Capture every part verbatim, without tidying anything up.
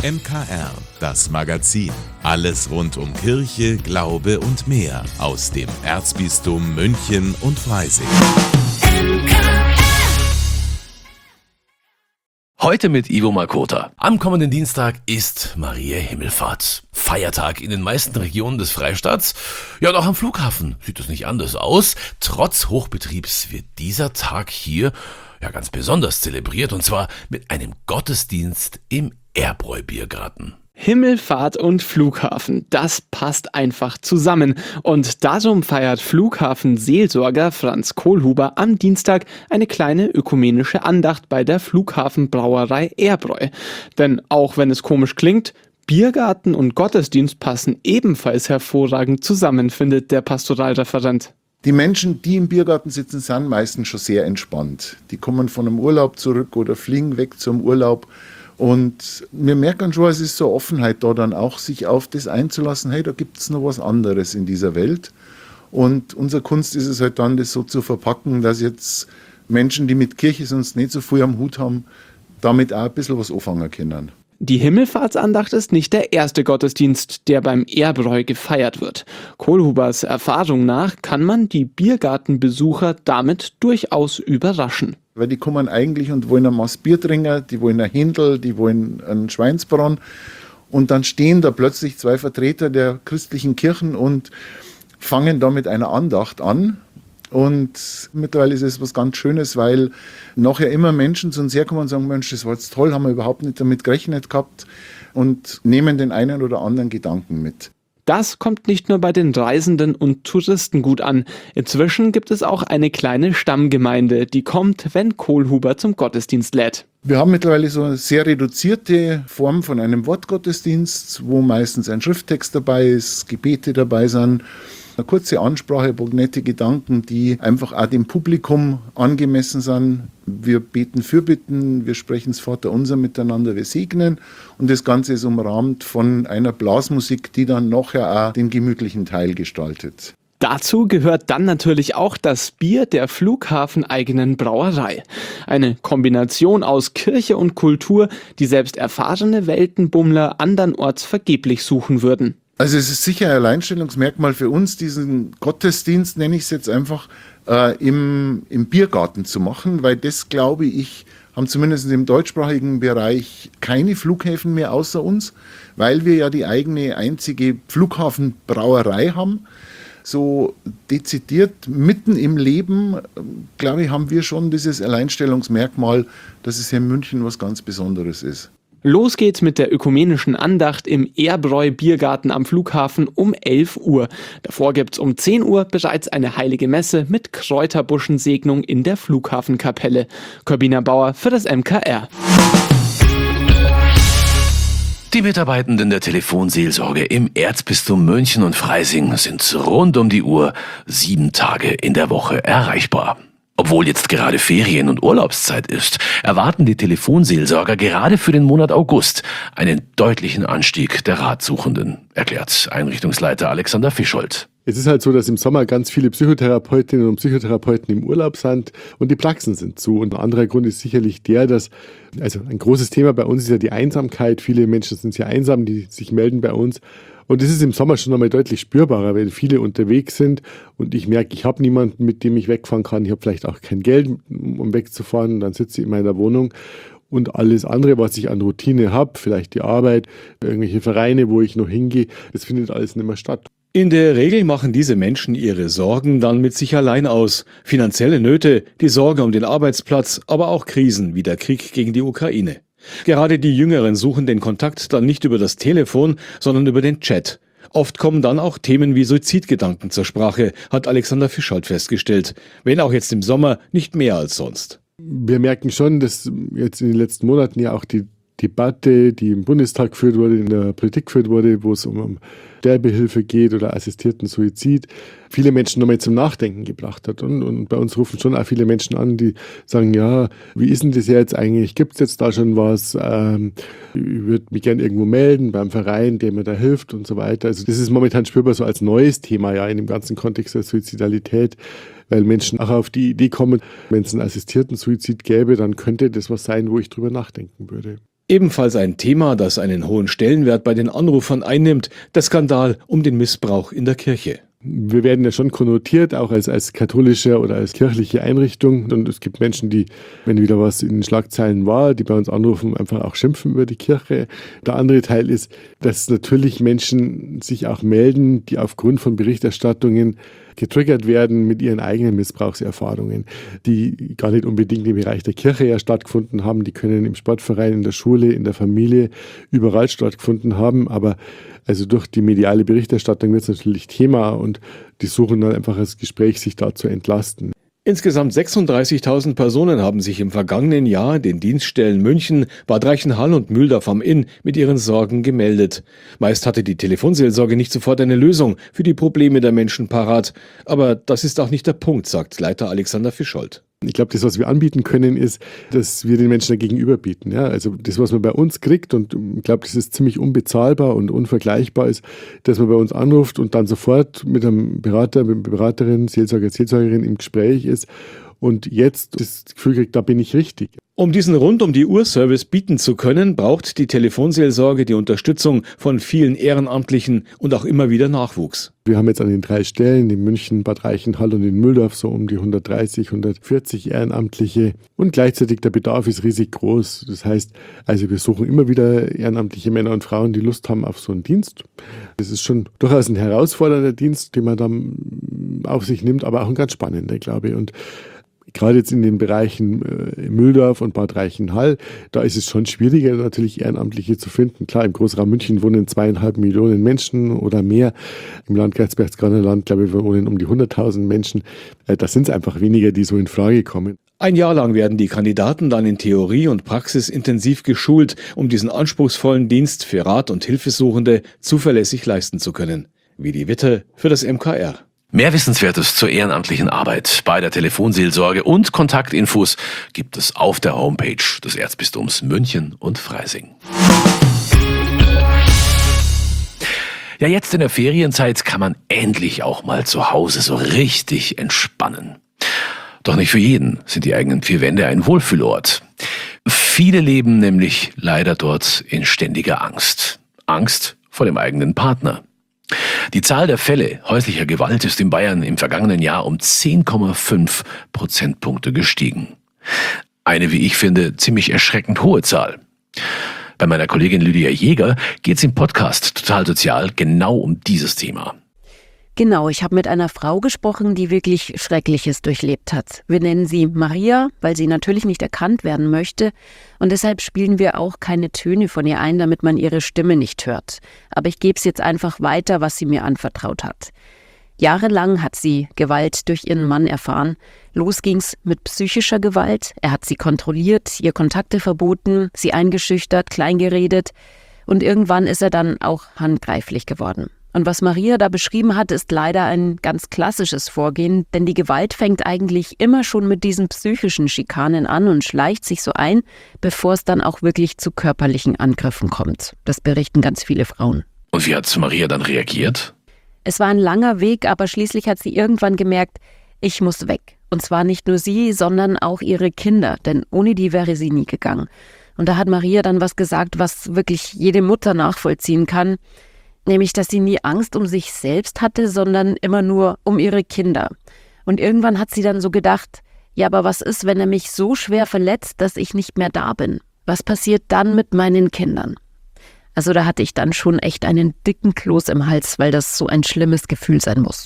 M K R, das Magazin. Alles rund um Kirche, Glaube und mehr aus dem Erzbistum München und Freising. Heute mit Ivo Makota. Am kommenden Dienstag ist Mariä Himmelfahrt. Feiertag in den meisten Regionen des Freistaats. Ja, und auch am Flughafen sieht es nicht anders aus. Trotz Hochbetriebs wird dieser Tag hier ja ganz besonders zelebriert, und zwar mit einem Gottesdienst im Erbräu-Biergarten. Himmelfahrt und Flughafen, das passt einfach zusammen. Und darum feiert Flughafenseelsorger Franz Kohlhuber am Dienstag eine kleine ökumenische Andacht bei der Flughafenbrauerei Erbräu. Denn auch wenn es komisch klingt, Biergarten und Gottesdienst passen ebenfalls hervorragend zusammen, findet der Pastoralreferent. Die Menschen, die im Biergarten sitzen, sind meistens schon sehr entspannt. Die kommen von einem Urlaub zurück oder fliegen weg zum Urlaub. Und wir merken schon, es ist so Offenheit da dann auch, sich auf das einzulassen, hey, da gibt es noch was anderes in dieser Welt. Und unsere Kunst ist es halt dann, das so zu verpacken, dass jetzt Menschen, die mit Kirche sonst nicht so viel am Hut haben, damit auch ein bisschen was anfangen können. Die Himmelfahrtsandacht ist nicht der erste Gottesdienst, der beim Erbräu gefeiert wird. Kohlhubers Erfahrung nach kann man die Biergartenbesucher damit durchaus überraschen. Weil die kommen eigentlich und wollen ein Maß Bier trinken, die wollen ein Händel, die wollen einen Schweinsbraten. Und dann stehen da plötzlich zwei Vertreter der christlichen Kirchen und fangen da mit einer Andacht an. Und mittlerweile ist es was ganz Schönes, weil nachher immer Menschen zu uns herkommen und sagen, Mensch, das war jetzt toll, haben wir überhaupt nicht damit gerechnet gehabt, und nehmen den einen oder anderen Gedanken mit. Das kommt nicht nur bei den Reisenden und Touristen gut an. Inzwischen gibt es auch eine kleine Stammgemeinde, die kommt, wenn Kohlhuber zum Gottesdienst lädt. Wir haben mittlerweile so eine sehr reduzierte Form von einem Wortgottesdienst, wo meistens ein Schrifttext dabei ist, Gebete dabei sind, eine kurze Ansprache, ein paar nette Gedanken, die einfach auch dem Publikum angemessen sind. Wir beten Fürbitten, wir sprechen das Vaterunser miteinander, wir segnen, und das Ganze ist umrahmt von einer Blasmusik, die dann nachher auch den gemütlichen Teil gestaltet. Dazu gehört dann natürlich auch das Bier der flughafeneigenen Brauerei. Eine Kombination aus Kirche und Kultur, die selbst erfahrene Weltenbummler andernorts vergeblich suchen würden. Also es ist sicher ein Alleinstellungsmerkmal für uns, diesen Gottesdienst, nenne ich es jetzt einfach, äh, im, im Biergarten zu machen, weil das, glaube ich, haben zumindest im deutschsprachigen Bereich keine Flughäfen mehr außer uns, weil wir ja die eigene einzige Flughafenbrauerei haben. So dezidiert mitten im Leben, glaube ich, haben wir schon dieses Alleinstellungsmerkmal, dass es hier in München was ganz Besonderes ist. Los geht's mit der ökumenischen Andacht im Erbräu-Biergarten am Flughafen um elf Uhr. Davor gibt's um zehn Uhr bereits eine heilige Messe mit Kräuterbuschensegnung in der Flughafenkapelle. Corbina Bauer für das M K R. Die Mitarbeitenden der Telefonseelsorge im Erzbistum München und Freising sind rund um die Uhr sieben Tage in der Woche erreichbar. Obwohl jetzt gerade Ferien- und Urlaubszeit ist, erwarten die Telefonseelsorger gerade für den Monat August einen deutlichen Anstieg der Ratsuchenden, erklärt Einrichtungsleiter Alexander Fischold. Es ist halt so, dass im Sommer ganz viele Psychotherapeutinnen und Psychotherapeuten im Urlaub sind und die Praxen sind zu. Und ein anderer Grund ist sicherlich der, dass, also ein großes Thema bei uns ist ja die Einsamkeit. Viele Menschen sind sehr einsam, die sich melden bei uns. Und das ist im Sommer schon einmal deutlich spürbarer, weil viele unterwegs sind und ich merke, ich habe niemanden, mit dem ich wegfahren kann. Ich habe vielleicht auch kein Geld, um wegzufahren. Dann sitze ich in meiner Wohnung und alles andere, was ich an Routine habe, vielleicht die Arbeit, irgendwelche Vereine, wo ich noch hingehe, das findet alles nicht mehr statt. In der Regel machen diese Menschen ihre Sorgen dann mit sich allein aus. Finanzielle Nöte, die Sorge um den Arbeitsplatz, aber auch Krisen wie der Krieg gegen die Ukraine. Gerade die Jüngeren suchen den Kontakt dann nicht über das Telefon, sondern über den Chat. Oft kommen dann auch Themen wie Suizidgedanken zur Sprache, hat Alexander Fischold festgestellt. Wenn auch jetzt im Sommer nicht mehr als sonst. Wir merken schon, dass jetzt in den letzten Monaten ja auch die Debatte, die im Bundestag geführt wurde, in der Politik geführt wurde, wo es um Sterbehilfe geht oder assistierten Suizid, viele Menschen nochmal zum Nachdenken gebracht hat. Und, und bei uns rufen schon auch viele Menschen an, die sagen, ja, wie ist denn das jetzt eigentlich? Gibt es jetzt da schon was? Ähm, ich würde mich gerne irgendwo melden beim Verein, der mir da hilft und so weiter. Also das ist momentan spürbar so als neues Thema ja in dem ganzen Kontext der Suizidalität, weil Menschen auch auf die Idee kommen, wenn es einen assistierten Suizid gäbe, dann könnte das was sein, wo ich drüber nachdenken würde. Ebenfalls ein Thema, das einen hohen Stellenwert bei den Anrufern einnimmt, der Skandal um den Missbrauch in der Kirche. Wir werden ja schon konnotiert, auch als, als katholische oder als kirchliche Einrichtung. Und es gibt Menschen, die, wenn wieder was in den Schlagzeilen war, die bei uns anrufen, einfach auch schimpfen über die Kirche. Der andere Teil ist, dass natürlich Menschen sich auch melden, die aufgrund von Berichterstattungen getriggert werden mit ihren eigenen Missbrauchserfahrungen, die gar nicht unbedingt im Bereich der Kirche ja stattgefunden haben. Die können im Sportverein, in der Schule, in der Familie, überall stattgefunden haben. Aber also durch die mediale Berichterstattung wird es natürlich Thema und die suchen dann einfach das Gespräch, sich da zu entlasten. Insgesamt sechsunddreißigtausend Personen haben sich im vergangenen Jahr den Dienststellen München, Bad Reichenhall und Mühldorf am Inn mit ihren Sorgen gemeldet. Meist hatte die Telefonseelsorge nicht sofort eine Lösung für die Probleme der Menschen parat. Aber das ist auch nicht der Punkt, sagt Leiter Alexander Fischold. Ich glaube, das, was wir anbieten können, ist, dass wir den Menschen gegenüber bieten. Ja? Also das, was man bei uns kriegt, und ich glaube, das ist ziemlich unbezahlbar und unvergleichbar ist, dass man bei uns anruft und dann sofort mit einem Berater, mit einer Beraterin, Seelsorger, Seelsorgerin im Gespräch ist und jetzt das Gefühl kriegt, da bin ich richtig. Um diesen Rund-um-die-Uhr-Service bieten zu können, braucht die Telefonseelsorge die Unterstützung von vielen Ehrenamtlichen und auch immer wieder Nachwuchs. Wir haben jetzt an den drei Stellen, in München, Bad Reichenhall und in Mühldorf, so um die hundertdreißig, hundertvierzig Ehrenamtliche. Und gleichzeitig der Bedarf ist riesig groß. Das heißt, also wir suchen immer wieder ehrenamtliche Männer und Frauen, die Lust haben auf so einen Dienst. Das ist schon durchaus ein herausfordernder Dienst, den man dann auf sich nimmt, aber auch ein ganz spannender, glaube ich. Und gerade jetzt in den Bereichen äh, Mühldorf und Bad Reichenhall, da ist es schon schwieriger, natürlich Ehrenamtliche zu finden. Klar, im Großraum München wohnen zweieinhalb Millionen Menschen oder mehr. Im Landkreis Berchtesgadener Land, glaube ich, wohnen um die hunderttausend Menschen. Äh, das sind es einfach weniger, die so in Frage kommen. Ein Jahr lang werden die Kandidaten dann in Theorie und Praxis intensiv geschult, um diesen anspruchsvollen Dienst für Rat- und Hilfesuchende zuverlässig leisten zu können. Wie die Witte für das M K R. Mehr Wissenswertes zur ehrenamtlichen Arbeit bei der Telefonseelsorge und Kontaktinfos gibt es auf der Homepage des Erzbistums München und Freising. Ja, jetzt in der Ferienzeit kann man endlich auch mal zu Hause so richtig entspannen. Doch nicht für jeden sind die eigenen vier Wände ein Wohlfühlort. Viele leben nämlich leider dort in ständiger Angst. Angst vor dem eigenen Partner. Die Zahl der Fälle häuslicher Gewalt ist in Bayern im vergangenen Jahr um zehn Komma fünf Prozentpunkte gestiegen. Eine, wie ich finde, ziemlich erschreckend hohe Zahl. Bei meiner Kollegin Lydia Jäger geht es im Podcast Total Sozial genau um dieses Thema. Genau, ich habe mit einer Frau gesprochen, die wirklich Schreckliches durchlebt hat. Wir nennen sie Maria, weil sie natürlich nicht erkannt werden möchte. Und deshalb spielen wir auch keine Töne von ihr ein, damit man ihre Stimme nicht hört. Aber ich gebe es jetzt einfach weiter, was sie mir anvertraut hat. Jahrelang hat sie Gewalt durch ihren Mann erfahren. Los ging's mit psychischer Gewalt. Er hat sie kontrolliert, ihr Kontakte verboten, sie eingeschüchtert, kleingeredet. Und irgendwann ist er dann auch handgreiflich geworden. Und was Maria da beschrieben hat, ist leider ein ganz klassisches Vorgehen, denn die Gewalt fängt eigentlich immer schon mit diesen psychischen Schikanen an und schleicht sich so ein, bevor es dann auch wirklich zu körperlichen Angriffen kommt. Das berichten ganz viele Frauen. Und wie hat Maria dann reagiert? Es war ein langer Weg, aber schließlich hat sie irgendwann gemerkt, ich muss weg. Und zwar nicht nur sie, sondern auch ihre Kinder, denn ohne die wäre sie nie gegangen. Und da hat Maria dann was gesagt, was wirklich jede Mutter nachvollziehen kann. Nämlich, dass sie nie Angst um sich selbst hatte, sondern immer nur um ihre Kinder. Und irgendwann hat sie dann so gedacht, ja, aber was ist, wenn er mich so schwer verletzt, dass ich nicht mehr da bin? Was passiert dann mit meinen Kindern? Also da hatte ich dann schon echt einen dicken Kloß im Hals, weil das so ein schlimmes Gefühl sein muss.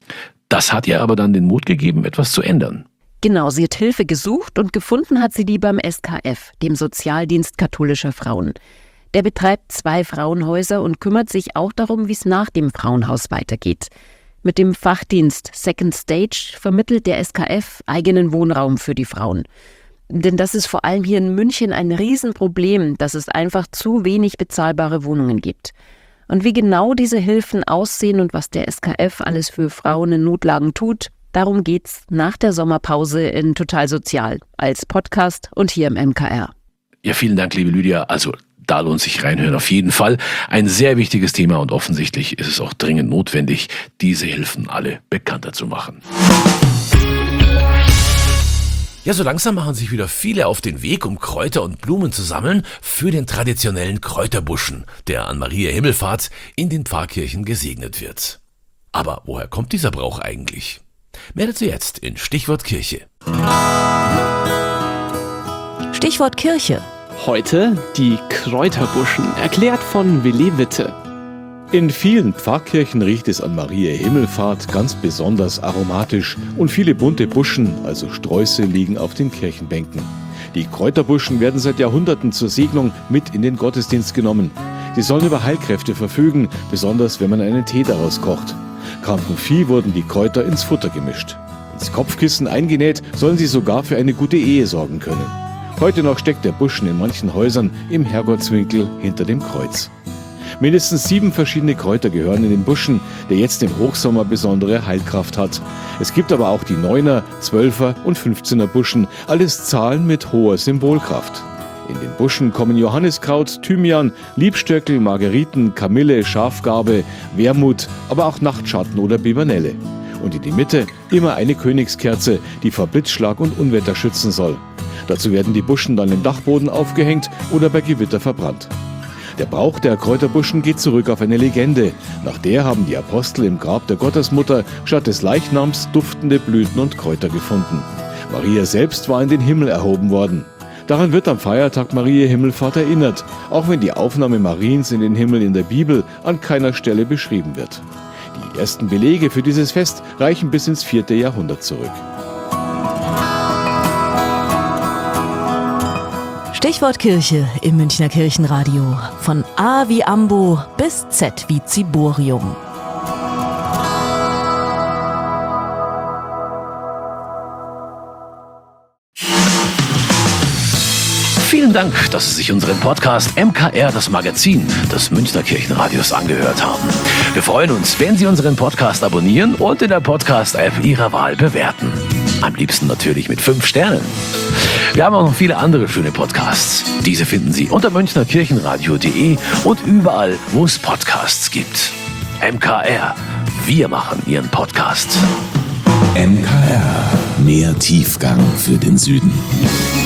Das hat ihr aber dann den Mut gegeben, etwas zu ändern. Genau, sie hat Hilfe gesucht und gefunden hat sie die beim S K F, dem Sozialdienst katholischer Frauen. Der betreibt zwei Frauenhäuser und kümmert sich auch darum, wie es nach dem Frauenhaus weitergeht. Mit dem Fachdienst Second Stage vermittelt der S K F eigenen Wohnraum für die Frauen. Denn das ist vor allem hier in München ein Riesenproblem, dass es einfach zu wenig bezahlbare Wohnungen gibt. Und wie genau diese Hilfen aussehen und was der S K F alles für Frauen in Notlagen tut, darum geht's nach der Sommerpause in Total Sozial, als Podcast und hier im M K R. Ja, vielen Dank, liebe Lydia. Also da lohnt sich reinhören auf jeden Fall. Ein sehr wichtiges Thema und offensichtlich ist es auch dringend notwendig, diese Hilfen alle bekannter zu machen. Ja, so langsam machen sich wieder viele auf den Weg, um Kräuter und Blumen zu sammeln für den traditionellen Kräuterbuschen, der an Maria Himmelfahrt in den Pfarrkirchen gesegnet wird. Aber woher kommt dieser Brauch eigentlich? Mehr dazu jetzt in Stichwort Kirche. Stichwort Kirche. Heute die Kräuterbuschen, erklärt von Willi Witte. In vielen Pfarrkirchen riecht es an Maria Himmelfahrt ganz besonders aromatisch und viele bunte Buschen, also Sträuße, liegen auf den Kirchenbänken. Die Kräuterbuschen werden seit Jahrhunderten zur Segnung mit in den Gottesdienst genommen. Sie sollen über Heilkräfte verfügen, besonders wenn man einen Tee daraus kocht. Krankem Vieh wurden die Kräuter ins Futter gemischt. Ins Kopfkissen eingenäht, sollen sie sogar für eine gute Ehe sorgen können. Heute noch steckt der Buschen in manchen Häusern im Herrgottswinkel hinter dem Kreuz. Mindestens sieben verschiedene Kräuter gehören in den Buschen, der jetzt im Hochsommer besondere Heilkraft hat. Es gibt aber auch die Neuner, Zwölfer und Fünfzehner Buschen, alles Zahlen mit hoher Symbolkraft. In den Buschen kommen Johanniskraut, Thymian, Liebstöckel, Margeriten, Kamille, Schafgarbe, Wermut, aber auch Nachtschatten oder Bibernelle. Und in die Mitte immer eine Königskerze, die vor Blitzschlag und Unwetter schützen soll. Dazu werden die Buschen dann im Dachboden aufgehängt oder bei Gewitter verbrannt. Der Brauch der Kräuterbuschen geht zurück auf eine Legende. Nach der haben die Apostel im Grab der Gottesmutter statt des Leichnams duftende Blüten und Kräuter gefunden. Maria selbst war in den Himmel erhoben worden. Daran wird am Feiertag Maria Himmelfahrt erinnert, auch wenn die Aufnahme Mariens in den Himmel in der Bibel an keiner Stelle beschrieben wird. Die ersten Belege für dieses Fest reichen bis ins vierte Jahrhundert zurück. Stichwort Kirche im Münchner Kirchenradio. Von A wie Ambo bis Z wie Ziborium. Vielen Dank, dass Sie sich unseren Podcast M K R, das Magazin des Münchner Kirchenradios, angehört haben. Wir freuen uns, wenn Sie unseren Podcast abonnieren und in der Podcast-App Ihrer Wahl bewerten. Am liebsten natürlich mit fünf Sternen. Wir haben auch noch viele andere schöne Podcasts. Diese finden Sie unter münchner kirchenradio punkt de und überall, wo es Podcasts gibt. M K R, wir machen Ihren Podcast. M K R, mehr Tiefgang für den Süden.